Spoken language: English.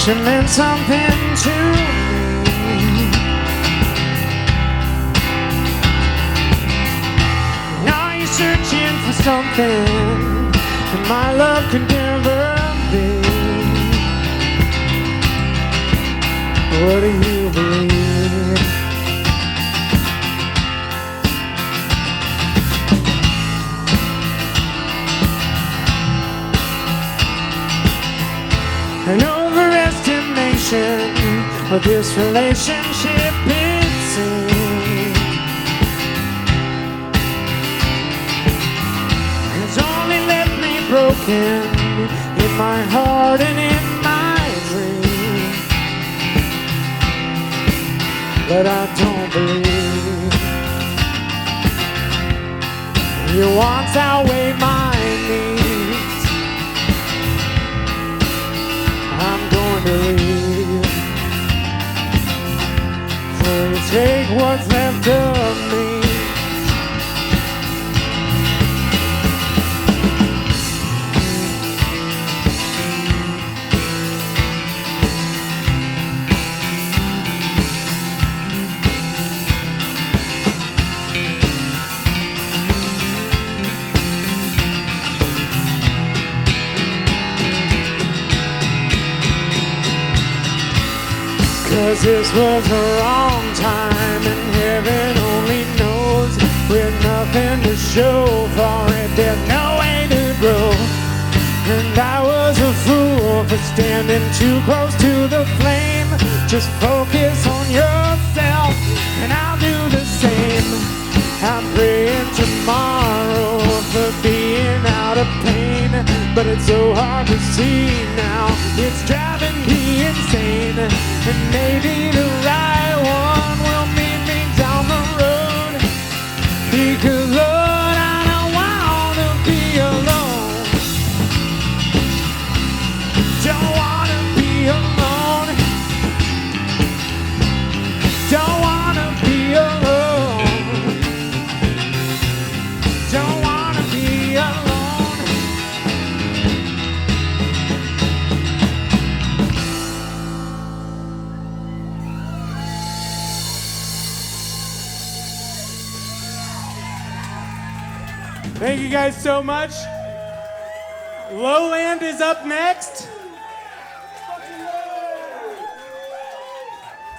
you meant something to me. Now you're searching for something that my love could never be. What do you believe? An overestimation of this relationship, it seems, has only left me broken in my heart and in my dreams. But I don't believe your wants outweigh my needs. I'm going to leave, so you take what's left of me. 'Cause this was the wrong time, and heaven only knows, with nothing to show for it, there's no way to grow. And I was a fool for standing too close to the flame. Just focus on yourself and I'll do the same. I'm praying tomorrow for being out of pain, but it's so hard to see now, it's driving me insane. And maybe the right one will meet me down the road, because Lord, I don't want to be alone. Don't want to be alone. Don't want to be alone. Don't want to be alone. Thank you guys so much. Lowland is up next.